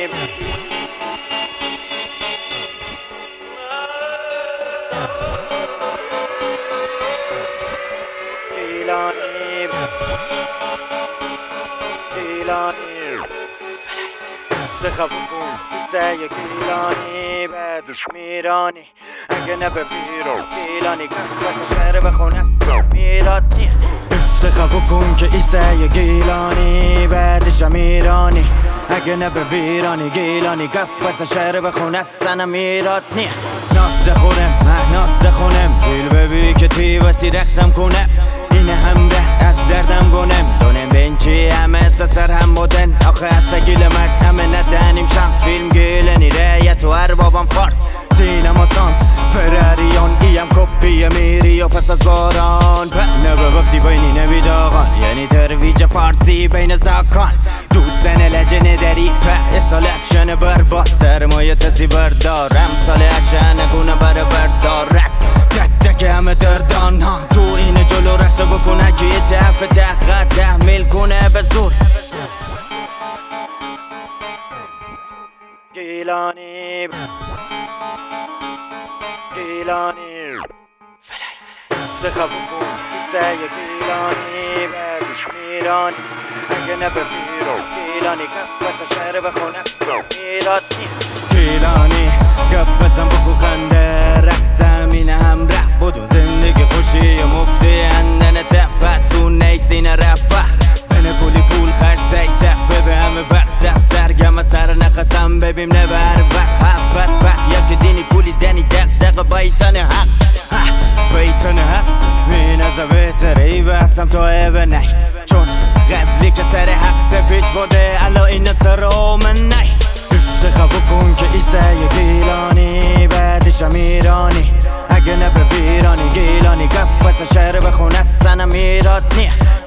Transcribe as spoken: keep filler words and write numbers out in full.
گیلانی گیلانی دخواه بکن زی گیلانی بعدش میرانی اگه نبه بیرو گیلانی کسوت شهر بخونه میراد نیست دخواه بکن که ایسه گیلانی بعدش میرانی اگه نبه بیرانی گیلانی کسوت شهر بخونه سنم میراد نیست ناس خونم من ناس خونم دیل ببی که تی وسی رقصم کنم اینه همده از دردم گونم دونم بینچی همه سر هم بودن آخه از گیل مرد همه ندنیم شانس فیلم گیلنی ریت و اربابم فارس سینما سانس فراریان ایم کپی میری و پس از باران پهنه به وقتی بینی نوید آقان یعنی ترویج فارسی بین زاکان دوستن لجنه داری په سال اکشن برباد سرمایه تسی بردارم سال اکشن گونه بر بردار رست تک تک همه دردان ها تو این جلو رقص بکنه که یه تحف تخت تحمیل کنه به زور گیلانی گیلانی فلایت دخواه بکن زی گیلانی بعدش میرانی اگه نبه بیرو گیلانی کفت شهر بخونه میراد نیست گیلانی گپ بزن بکو خنده رقصم این همراه بودو زندگی خوشی و مفتی اندن تپت تو نیسین رفه بینه پولی پول خرد زی سخبه به همه وقت سف سرگم سر نقصم ببیم نبر وقت حق بس وقت یکی دینی پولی دنی دق دق بایتن حق بایتن حق می نزا بهتره ای بحثم تا ایوه نی چون قبلی که سر حق سپیچ بوده الا این سر من نی دخواه بکن که ایسه گیلانی بعدش میرانی اگه نبه بیرانی گیلانی گفت پس شهر بخونه سنم میراد نیه